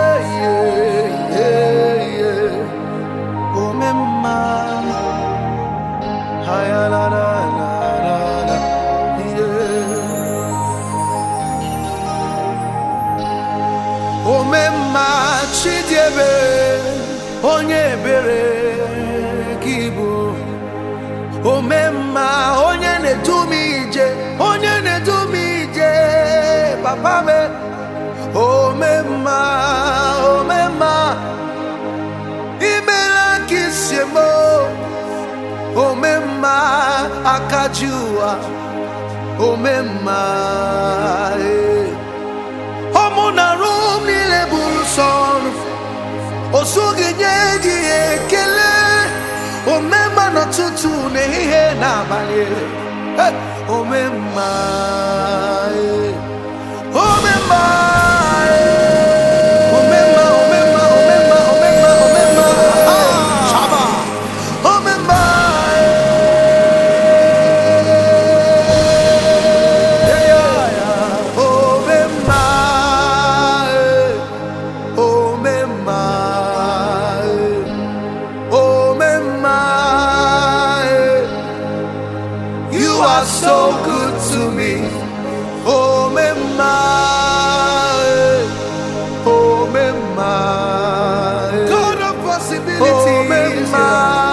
Omema chidiebe onye ebere kibu. Omema onye nedumije, onye nedumije papa me. Omema, omema imela kisiemo. Omema akajua. Omema Omuna room nile buruson Osugi nyegi ekele Omema no tutu nehihe na banye Omema Omema Omema, omema, omema, omema, omema Shaba Omema so good to me, oh Mema, God of possibilities, oh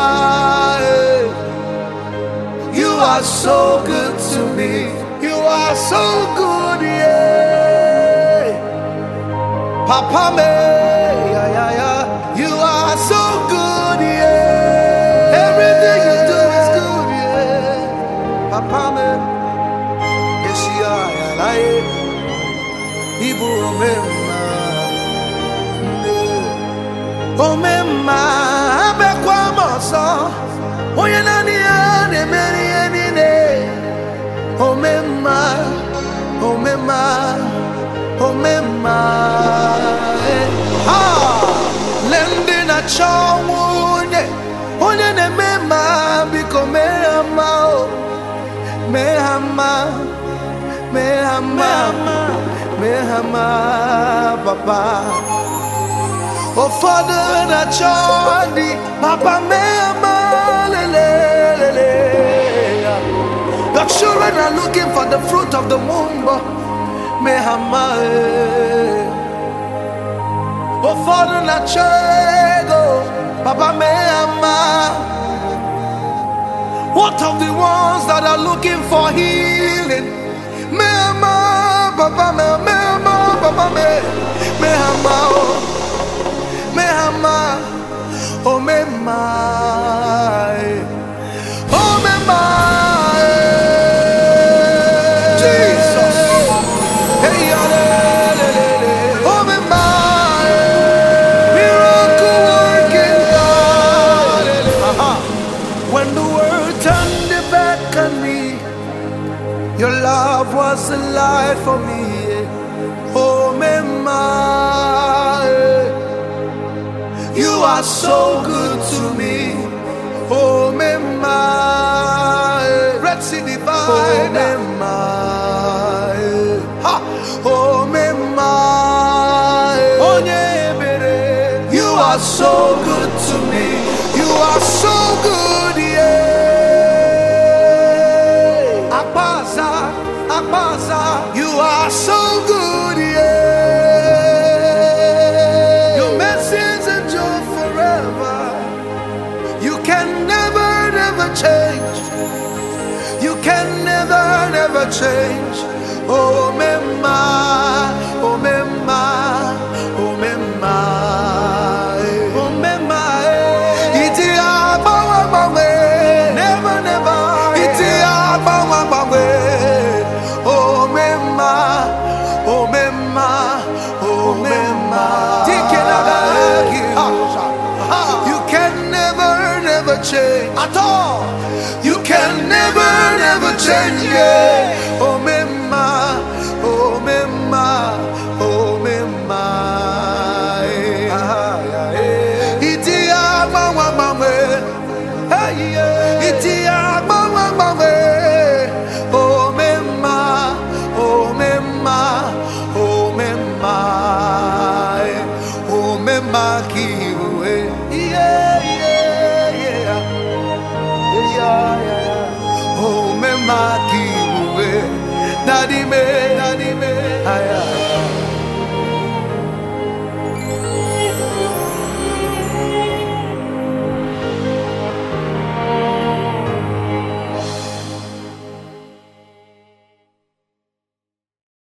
you are so good to me, you are so good, yeah, Papa me, yeah, you are so good, yeah, everything you do is good, yeah, Papa me. Ibu omema abekwa moso onye nani ya na-emeri ihe niile omema lende na chonwunye onye na-emema biko mehama papa oh father na chandi papa mehama lele your children are looking for the fruit of the womb mehama oh father na chego papa mehama what of the ones that are looking for healing mehama papa mehama papa mehama mehama oh mehama oh mehama Jesus hey oh mehama miracle working God when the world turned their back on me your love was a light for me. Oh, Mema, you are so good to me. Oh, Mema, Red Sea Divine. Oh, Mema, you are so good to me. You are so good, yeah. You are so good, yeah. Your mercies endure forever. You can never change. You can never change. Oh Mema, oh Mema, oh Mema, oh Mema. Iti abawa bawe, never. Iti abawa bawe. Oh Mema, oh Mema, oh Mema. You can never change at all. You can never change, yeah. Oh Mema, oh Mema, oh Mema. Iti agbawa bawe, iti agbawa bawe. makiwe. Yeah, yeah, yeah. Yeah, yeah, yeah. Oh, me makiwe. Daddy me.